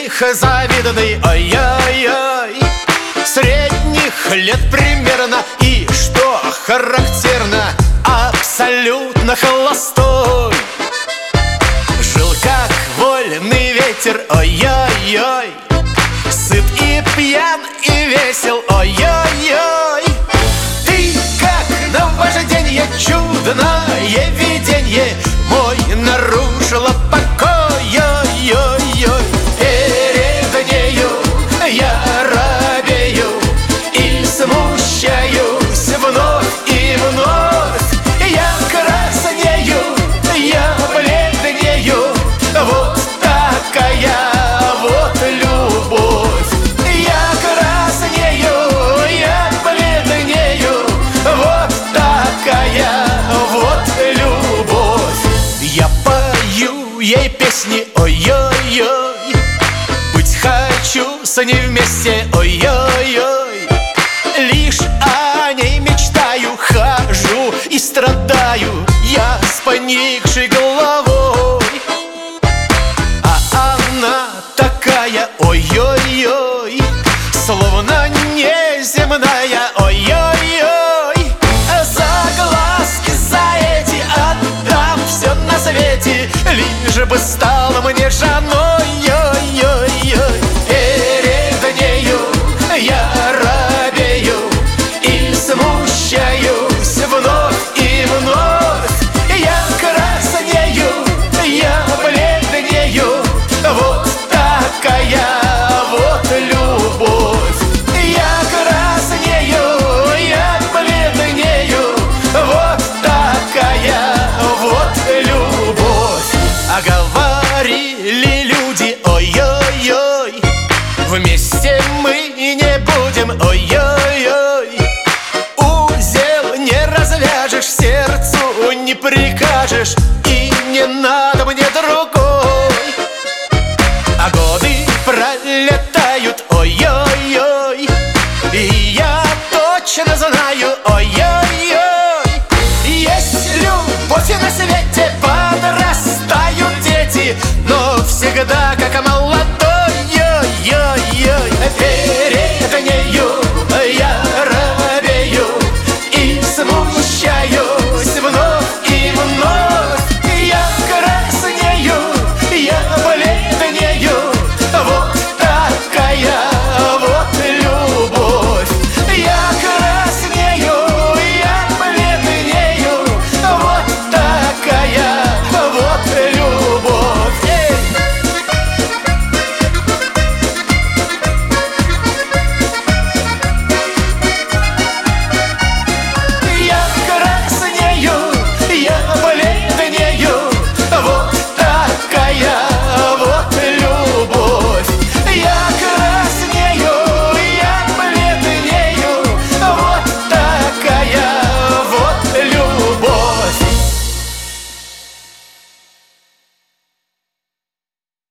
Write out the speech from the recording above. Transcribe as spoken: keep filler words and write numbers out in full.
них завидный, ой-ой-ой, средних лет примерно. И что характерно, абсолютно холостой. Жил как вольный ветер, ой-ой-ой, сыт и пьян и весел, ой-ой-ой. Ты как наважденье, чудное виденье мой нарушило покой, ой-ой-ой. Перед нею я робею и смущаюсь вновь и вновь. Я краснею, я бледнею, вот такая вот любовь. Я краснею, я бледнею, вот такая вот любовь. Я пою ей песни, ой-ой-ой, быть хочу с ней вместе, ой-ой-ой. Лишь о ней мечтаю, хожу и страдаю я с поникшей головой. А она такая, ой-ой-ой, словно неземная, ой-ой-ой. За глазки, за эти отдам все на свете, лишь бы стала мне женой, ой-ой-ой. Перед нею я робею и смущаюсь вновь и вновь. Я краснею, я бледнею, вот такая вот любовь. Я краснею, я бледнею, вот такая вот любовь. А говорили люди, ой-ой-ой, вместе мы не будем, ой-ой-ой. Узел не развяжешь, сердцу не прикажешь, и не надо мне